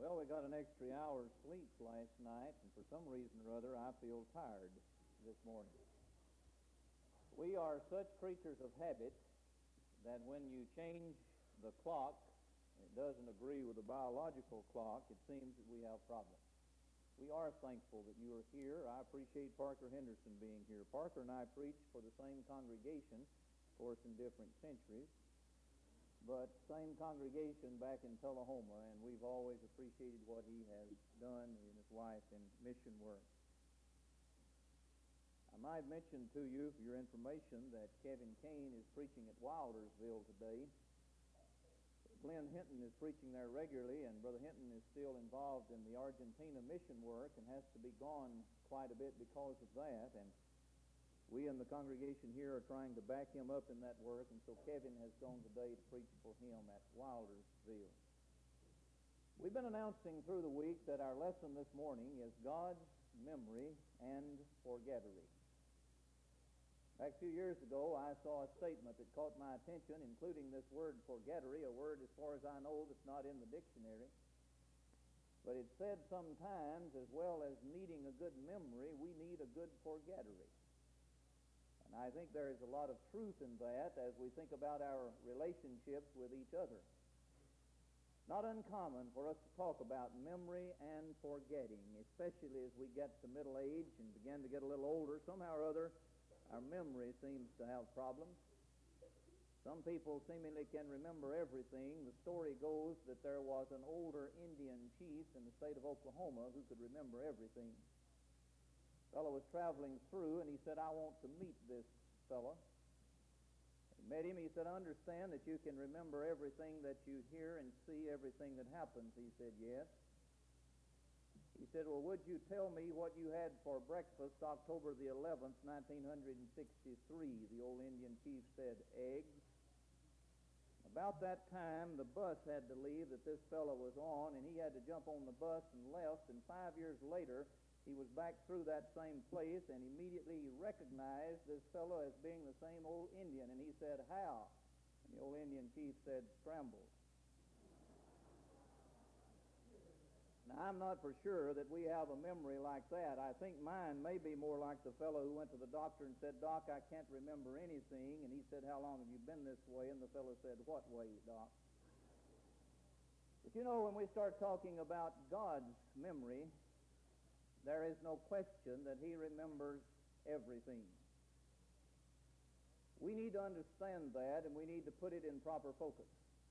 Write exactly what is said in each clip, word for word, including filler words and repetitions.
Well, we got an extra hour's sleep last night, and for some reason or other, I feel tired this morning. We are such creatures of habit that when you change the clock, it doesn't agree with the biological clock, it seems that we have problems. We are thankful that you are here. I appreciate Parker Henderson being here. Parker and I preach for the same congregation, of course, in different centuries, but same congregation back in Tullahoma, and we've always appreciated what he has done, he and his wife, in mission work. I might mention to you, for your information, that Kevin Kane is preaching at Wildersville today. Glenn Hinton is preaching there regularly, and Brother Hinton is still involved in the Argentina mission work and has to be gone quite a bit because of that, and we in the congregation here are trying to back him up in that work, and so Kevin has gone today to preach for him at Wildersville. We've been announcing through the week that our lesson this morning is God's memory and forgettery. Back a few years ago, I saw a statement that caught my attention, including this word forgettery, a word, as far as I know, that's not in the dictionary. But it said sometimes, as well as needing a good memory, we need a good forgettery. And I think there is a lot of truth in that as we think about our relationships with each other. Not uncommon for us to talk about memory and forgetting, especially as we get to middle age and begin to get a little older. Somehow or other, our memory seems to have problems. Some people seemingly can remember everything. The story goes that there was an older Indian chief in the state of Oklahoma who could remember everything. A fellow was traveling through, and he said, I want to meet this fellow. He met him. He said, I understand that you can remember everything that you hear and see, everything that happens. He said, yes. He said, well, would you tell me what you had for breakfast October the eleventh, nineteen sixty-three? The old Indian chief said, eggs. About that time, the bus had to leave that this fellow was on, and he had to jump on the bus and left, and five years later, he was back through that same place, and immediately he recognized this fellow as being the same old Indian, and he said, how? And the old Indian chief said, scrambled. Now, I'm not for sure that we have a memory like that. I think mine may be more like the fellow who went to the doctor and said, Doc, I can't remember anything, and he said, how long have you been this way? And the fellow said, what way, Doc? But you know, when we start talking about God's memory, there is no question that he remembers everything. We need to understand that, and we need to put it in proper focus.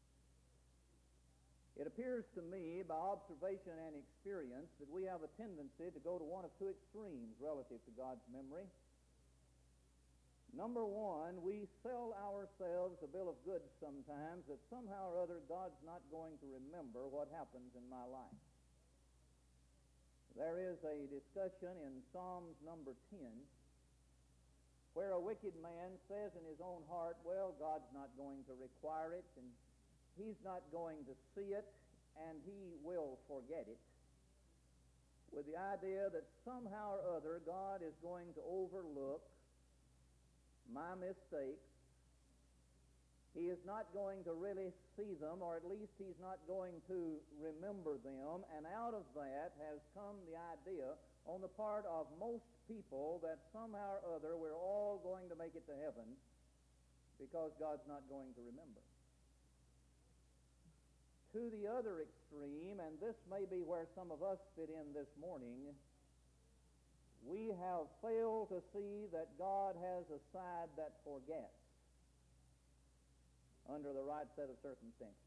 It appears to me, by observation and experience, that we have a tendency to go to one of two extremes relative to God's memory. Number one, we sell ourselves a bill of goods sometimes that somehow or other God's not going to remember what happens in my life. There is a discussion in Psalms number ten where a wicked man says in his own heart, well, God's not going to require it, and he's not going to see it, and he will forget it, with the idea that somehow or other God is going to overlook my mistakes. He is not going to really see them, or at least he's not going to remember them, and out of that has come the idea on the part of most people that somehow or other we're all going to make it to heaven because God's not going to remember. To the other extreme, and this may be where some of us fit in this morning, we have failed to see that God has a side that forgets under the right set of circumstances.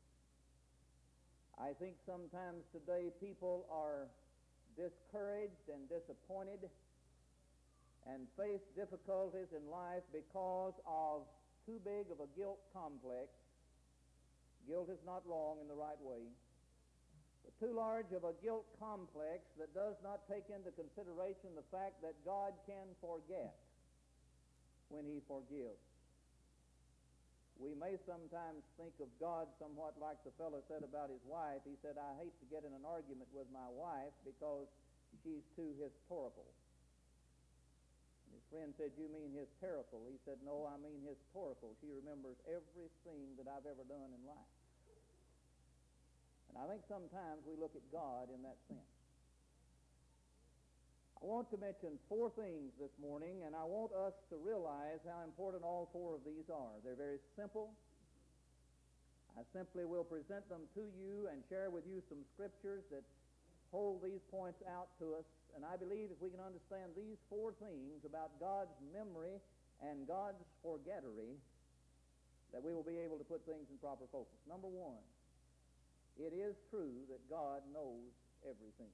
I think sometimes today people are discouraged and disappointed and face difficulties in life because of too big of a guilt complex. Guilt is not wrong in the right way, but too large of a guilt complex that does not take into consideration the fact that God can forget when he forgives. We may sometimes think of God somewhat like the fellow said about his wife. He said, I hate to get in an argument with my wife because she's too historical. And his friend said, you mean hysterical? He said, no, I mean historical. She remembers everything that I've ever done in life. And I think sometimes we look at God in that sense. I want to mention four things this morning, and I want us to realize how important all four of these are. They're very simple. I simply will present them to you and share with you some scriptures that hold these points out to us. And I believe if we can understand these four things about God's memory and God's forgettery, that we will be able to put things in proper focus. Number one, it is true that God knows everything.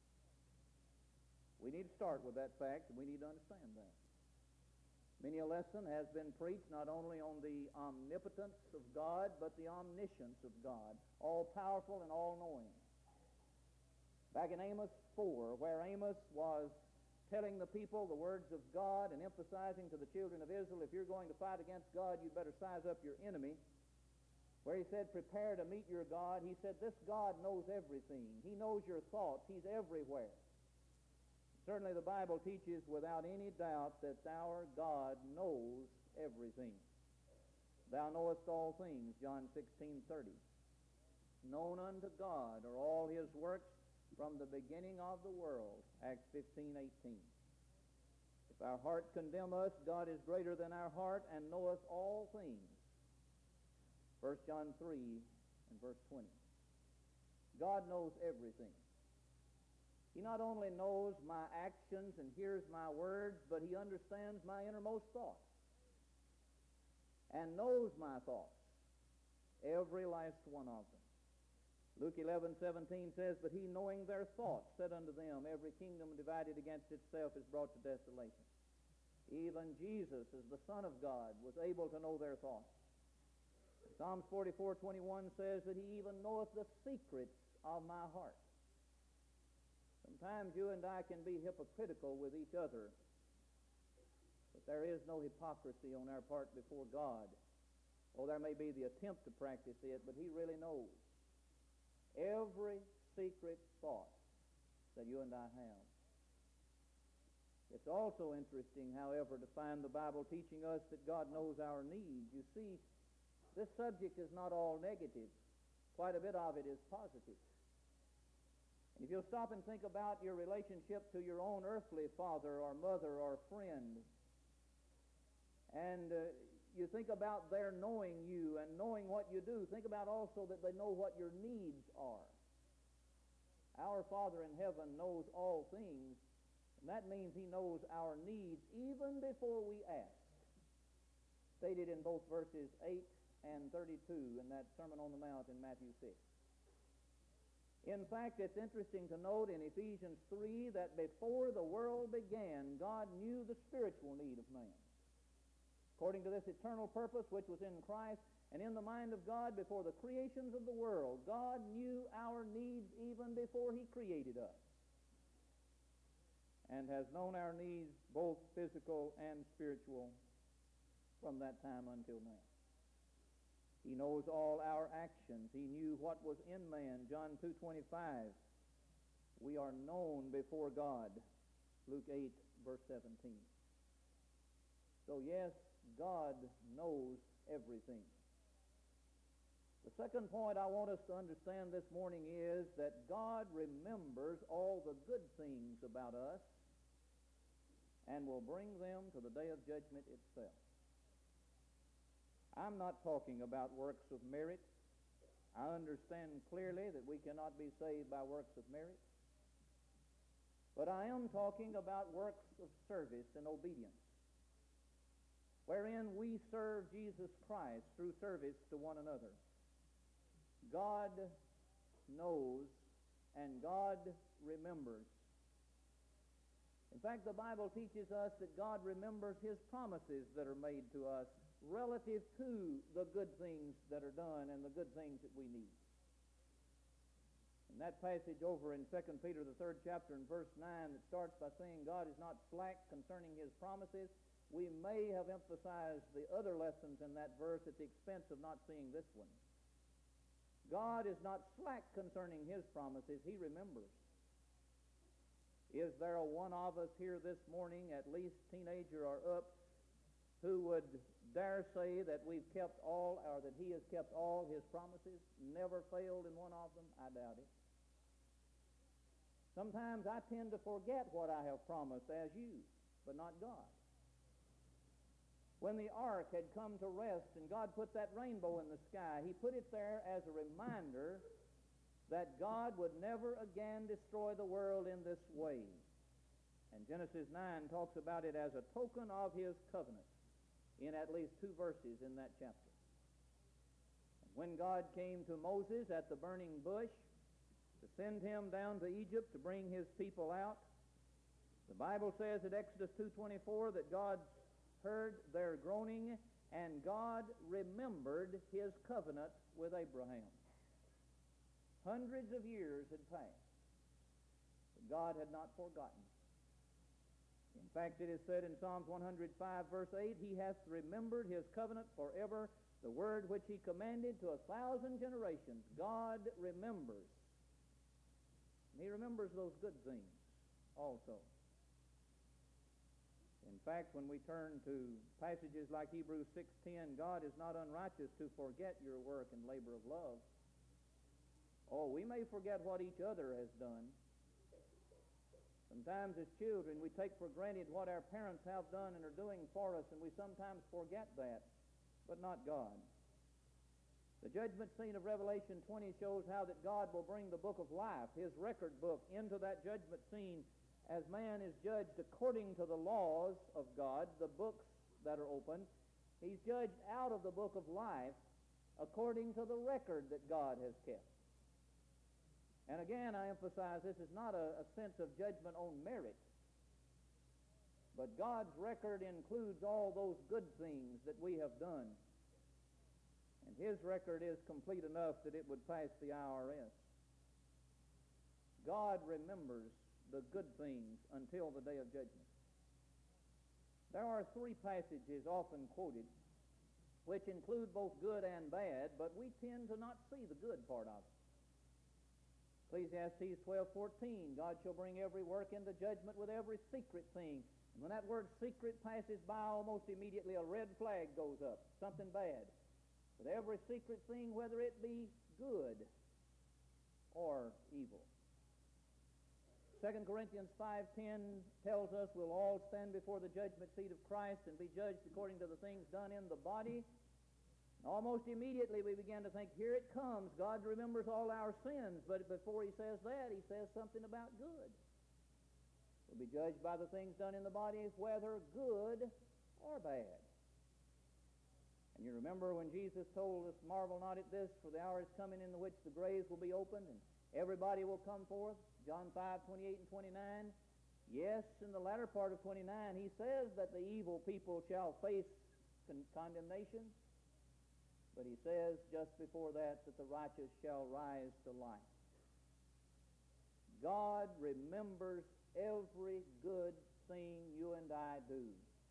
We need to start with that fact, and we need to understand that. Many a lesson has been preached not only on the omnipotence of God, but the omniscience of God, all-powerful and all-knowing. Back in Amos four, where Amos was telling the people the words of God and emphasizing to the children of Israel, if you're going to fight against God, you'd better size up your enemy, where he said, prepare to meet your God, he said, this God knows everything. He knows your thoughts. He's everywhere. Certainly the Bible teaches without any doubt that our God knows everything. Thou knowest all things, John sixteen thirty. Known unto God are all his works from the beginning of the world, Acts fifteen eighteen. If our heart condemn us, God is greater than our heart and knoweth all things, First John three and verse twenty. God knows everything. He not only knows my actions and hears my words, but he understands my innermost thoughts and knows my thoughts, every last one of them. Luke eleven seventeen says, but he knowing their thoughts said unto them, every kingdom divided against itself is brought to desolation. Even Jesus, as the Son of God, was able to know their thoughts. Psalms forty-four twenty-one says that he even knoweth the secrets of my heart. Sometimes you and I can be hypocritical with each other, but there is no hypocrisy on our part before God. Oh, there may be the attempt to practice it, but he really knows every secret thought that you and I have. It's also interesting, however, to find the Bible teaching us that God knows our needs. You see, this subject is not all negative. Quite a bit of it is positive. And if you'll stop and think about your relationship to your own earthly father or mother or friend, and uh, you think about their knowing you and knowing what you do, think about also that they know what your needs are. Our Father in heaven knows all things, and that means he knows our needs even before we ask. Stated in both verses eight and thirty-two in that Sermon on the Mount in Matthew six. In fact, it's interesting to note in Ephesians three that before the world began, God knew the spiritual need of man. According to this eternal purpose which was in Christ and in the mind of God before the creations of the world, God knew our needs even before he created us, and has known our needs, both physical and spiritual, from that time until now. He knows all our actions. He knew what was in man. John two twenty-five. We are known before God. Luke eight, verse seventeen. So yes, God knows everything. The second point I want us to understand this morning is that God remembers all the good things about us and will bring them to the day of judgment itself. I'm not talking about works of merit. I understand clearly that we cannot be saved by works of merit. But I am talking about works of service and obedience, wherein we serve Jesus Christ through service to one another. God knows and God remembers. In fact, the Bible teaches us that God remembers his promises that are made to us relative to the good things that are done and the good things that we need. In that passage over in Second Peter, the third chapter, and verse nine, that starts by saying God is not slack concerning his promises, we may have emphasized the other lessons in that verse at the expense of not seeing this one. God is not slack concerning his promises. He remembers. Is there a one of us here this morning, at least teenager or up, who would dare say that we've kept all, or that He has kept all His promises, never failed in one of them? I doubt it. Sometimes I tend to forget what I have promised as you, but not God. When the ark had come to rest and God put that rainbow in the sky, He put it there as a reminder that God would never again destroy the world in this way. And Genesis nine talks about it as a token of His covenant in at least two verses in that chapter. And when God came to Moses at the burning bush to send him down to Egypt to bring His people out, the Bible says in Exodus two twenty-four that God heard their groaning, and God remembered His covenant with Abraham. Hundreds of years had passed, but God had not forgotten. In fact, it is said in Psalms one hundred five, verse eight, He hath remembered His covenant forever, the word which He commanded to a thousand generations. God remembers. And He remembers those good things also. In fact, when we turn to passages like Hebrews six ten, God is not unrighteous to forget your work and labor of love. Oh, we may forget what each other has done. Sometimes as children, we take for granted what our parents have done and are doing for us, and we sometimes forget that, but not God. The judgment scene of Revelation twenty shows how that God will bring the book of life, His record book, into that judgment scene as man is judged according to the laws of God, the books that are open. He's judged out of the book of life according to the record that God has kept. And again, I emphasize this is not a, a sense of judgment on merit, but God's record includes all those good things that we have done. And His record is complete enough that it would pass the I R S. God remembers the good things until the day of judgment. There are three passages often quoted which include both good and bad, but we tend to not see the good part of it. Ecclesiastes twelve fourteen, God shall bring every work into judgment with every secret thing. And when that word secret passes by, almost immediately a red flag goes up, something bad. With every secret thing, whether it be good or evil. Second Corinthians five ten tells us we'll all stand before the judgment seat of Christ and be judged according to the things done in the body. Almost immediately we begin to think, here it comes. God remembers all our sins. But before He says that, He says something about good. We'll be judged by the things done in the body, whether good or bad. And you remember when Jesus told us, marvel not at this, for the hour is coming in which the graves will be opened and everybody will come forth. John five twenty-eight and twenty-nine. Yes, in the latter part of twenty-nine, He says that the evil people shall face con- condemnation. But He says just before that that the righteous shall rise to life. God remembers every good thing you and I do.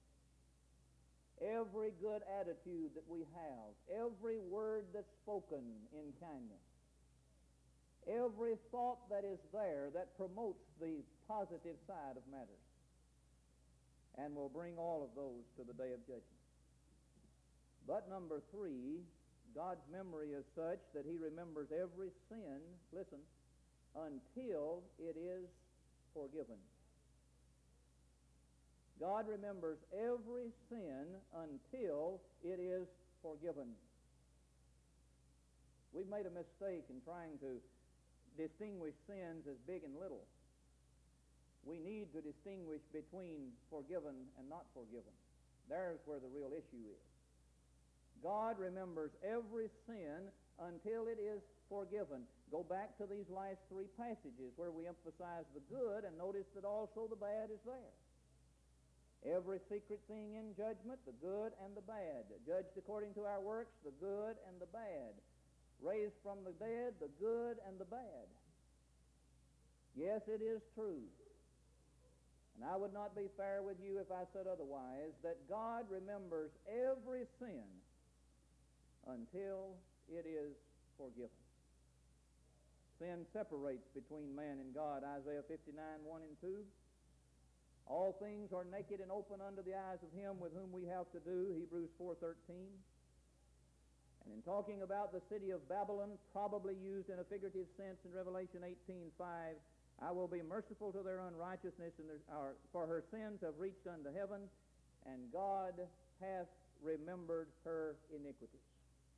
Every good attitude that we have. Every word that's spoken in kindness. Every thought that is there that promotes the positive side of matters. And will bring all of those to the day of judgment. But number three, God's memory is such that He remembers every sin, listen, until it is forgiven. God remembers every sin until it is forgiven. We've made a mistake in trying to distinguish sins as big and little. We need to distinguish between forgiven and not forgiven. There's where the real issue is. God remembers every sin until it is forgiven. Go back to these last three passages where we emphasize the good, and notice that also the bad is there. Every secret thing in judgment, the good and the bad. Judged according to our works, the good and the bad. Raised from the dead, the good and the bad. Yes, it is true. And I would not be fair with you if I said otherwise, that God remembers every sin until it is forgiven. Sin separates between man and God. Isaiah fifty-nine, one and two. All things are naked and open unto the eyes of him with whom we have to do, Hebrews four thirteen. And in talking about the city of Babylon, probably used in a figurative sense in Revelation eighteen five, I will be merciful to their unrighteousness, and their, or, for her sins have reached unto heaven, and God hath remembered her iniquities.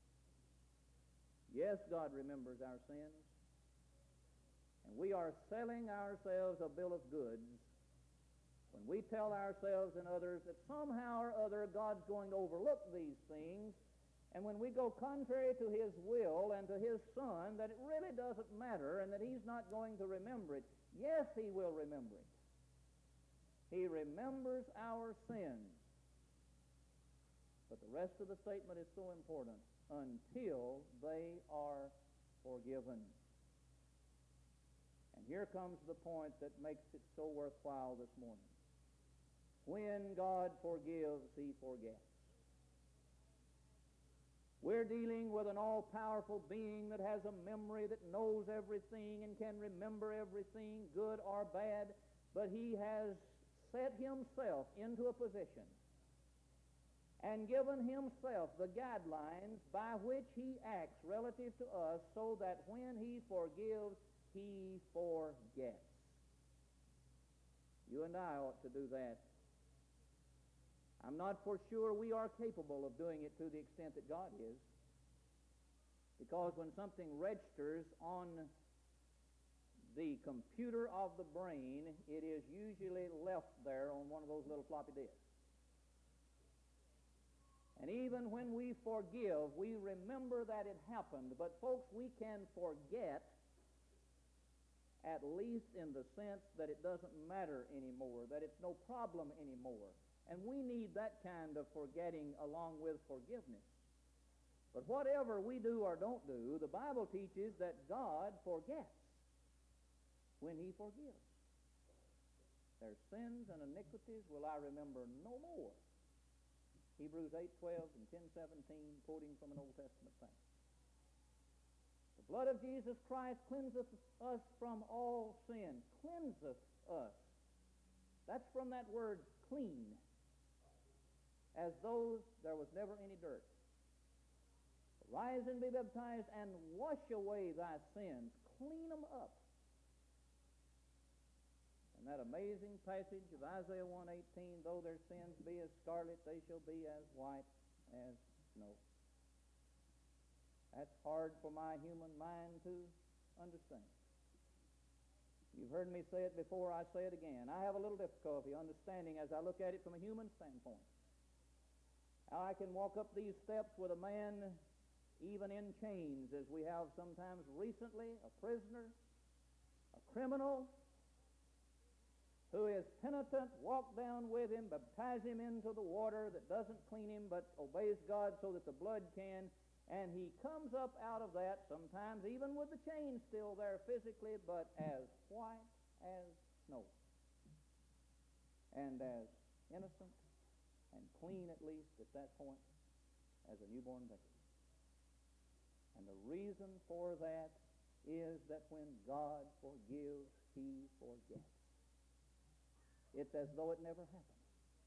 Yes, God remembers our sins, and we are selling ourselves a bill of goods when we tell ourselves and others that somehow or other God's going to overlook these things, and when we go contrary to his will and to his Son, that it really doesn't matter and that he's not going to remember it. Yes, he will remember it. He remembers our sins. But the rest of the statement is so important. Until they are forgiven. And here comes the point that makes it so worthwhile this morning. When God forgives, he forgets. We're dealing with an all-powerful being that has a memory, that knows everything and can remember everything, good or bad, but he has set himself into a position and given himself the guidelines by which he acts relative to us, so that when he forgives, he forgets. You and I ought to do that. I'm not for sure we are capable of doing it to the extent that God is, because when something registers on the computer of the brain, it is usually left there on one of those little floppy disks. And even when we forgive, we remember that it happened. But folks, we can forget, at least in the sense that it doesn't matter anymore, that it's no problem anymore. And we need that kind of forgetting along with forgiveness. But whatever we do or don't do, the Bible teaches that God forgets when he forgives. Their sins and iniquities will I remember no more. Hebrews eight twelve and ten seventeen, quoting from an Old Testament saint. The blood of Jesus Christ cleanseth us from all sin. Cleanseth us. That's from that word clean. As though there was never any dirt. Rise and be baptized and wash away thy sins. Clean them up. And that amazing passage of Isaiah one eighteen, though their sins be as scarlet, they shall be as white as snow. That's hard for my human mind to understand. You've heard me say it before, I say it again. I have a little difficulty understanding as I look at it from a human standpoint. How I can walk up these steps with a man even in chains, as we have sometimes recently, a prisoner, a criminal, who is penitent, walk down with him, baptize him into the water that doesn't clean him but obeys God so that the blood can, and he comes up out of that, sometimes even with the chains still there physically, but as white as snow, and as innocent and clean, at least at that point, as a newborn baby. And the reason for that is that when God forgives, he forgets. It's as though it never happened.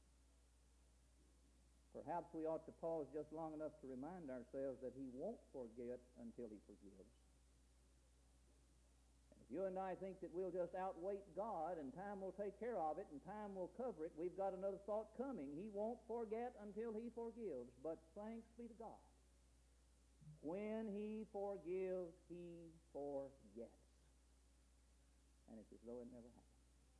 Perhaps we ought to pause just long enough to remind ourselves that he won't forget until he forgives. If you and I think that we'll just outwait God and time will take care of it and time will cover it, we've got another thought coming. He won't forget until he forgives. But thanks be to God. When he forgives, he forgets. And it's as though it never happened.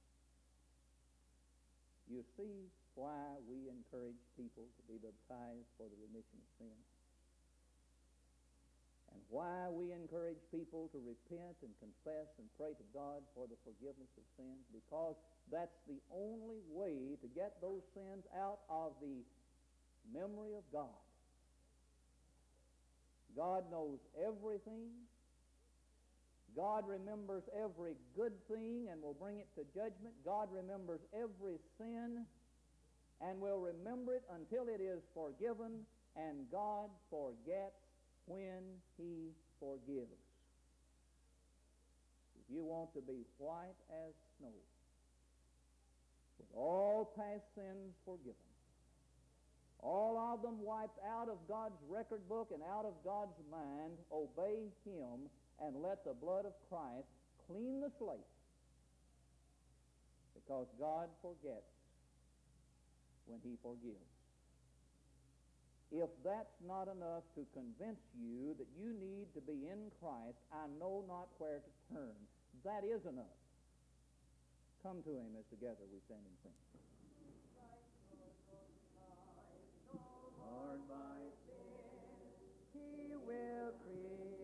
You see why we encourage people to be baptized for the remission of sin. And why we encourage people to repent and confess and pray to God for the forgiveness of sins. Because that's the only way to get those sins out of the memory of God. God knows everything. God remembers every good thing and will bring it to judgment. God remembers every sin and will remember it until it is forgiven, and God forgets when he forgives. If you want to be white as snow, with all past sins forgiven, all of them wiped out of God's record book and out of God's mind, obey Him and let the blood of Christ clean the slate, because God forgets when He forgives. If that's not enough to convince you that you need to be in Christ, I know not where to turn. That is enough. Come to Him as together we stand and sing. Lord, by sin He will create.